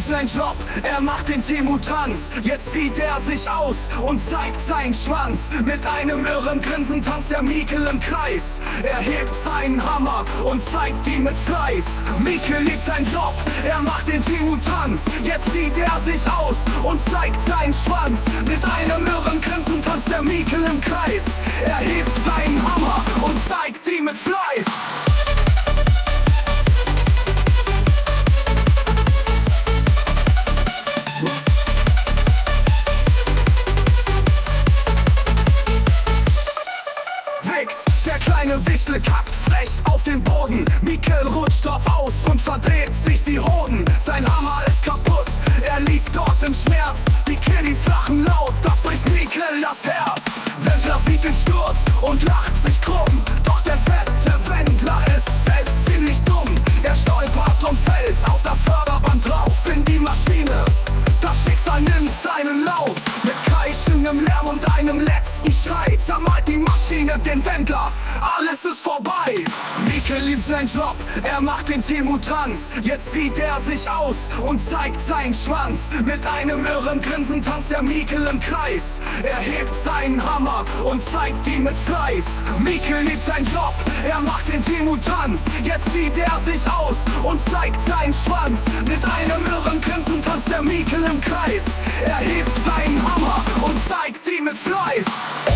sein Job, er macht den Temu-Tanz. Jetzt zieht er sich aus und zeigt seinen Schwanz. Mit einem irren Grinsen tanzt der Mikel im Kreis. Er hebt seinen Hammer und zeigt ihn mit Fleiß. Mikel liebt seinen Job, er macht den Temu-Tanz. Jetzt zieht er sich aus und zeigt seinen Schwanz. Mit einem irren Grinsen tanzt der Mikel im Kreis. Er hebt seinen Hammer und zeigt ihn mit Fleiß. Der kleine Wichtel kackt frech auf den Boden. Mikel rutscht drauf aus und verdreht sich die Hoden. Sein Hammer ist kaputt, er liegt dort im Schmerz. Die Kiddies lachen laut, das bricht Mikel das Herz. Wendler sieht den Sturz und lacht sich krumm. Doch der fette Wendler ist selbst ziemlich dumm. Er stolpert und fällt auf das Förderband drauf in die Maschine. Das Schicksal nimmt seinen Lauf. Mit kreischendem Lärm und einem letzten Schrei zermalt die Maschine den Wendler. Alles ist vorbei. Mikel liebt seinen Job, er macht den Temu-Tanz. Jetzt zieht er sich aus und zeigt seinen Schwanz. Mit einem irren Grinsen tanzt der Mikel im Kreis. Er hebt seinen Hammer und zeigt ihn mit Fleiß. Mikel liebt seinen Job, er macht den Temu-Tanz. Jetzt zieht er sich aus und zeigt seinen Schwanz. Mit einem irren Grinsen tanzt der Mikel im Kreis. Er hebt seinen Hammer und zeigt ihn mit Fleiß.